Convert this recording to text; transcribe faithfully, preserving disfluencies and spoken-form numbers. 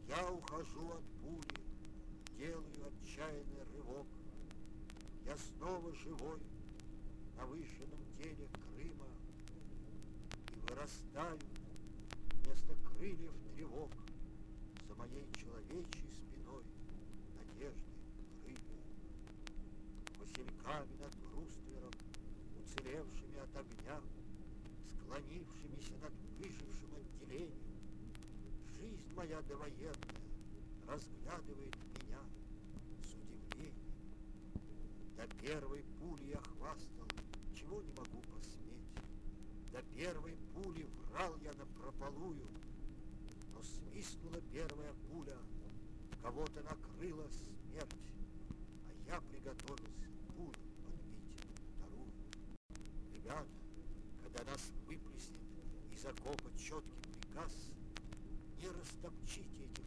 Я ухожу от пули, делаю отчаянный рывок. Я снова живой на выжженном теле Крыма и вырастаю вместо крыльев тревог за моей человечьей спиной надежды крылья. Васильками над бруствером, уцелевшими от огня, склонившимися над выжившим отделением, жизнь моя довоенная разглядывает меня с удивлением. До первой пули я хвастал, чего не могу посметь. До первой пули врал я напропалую, но свистнула первая пуля, кого-то накрыла смерть, а я приготовился пулю подбить вторую. Ребята, когда нас выплеснет из окопа четкий приказ, не растопчите эти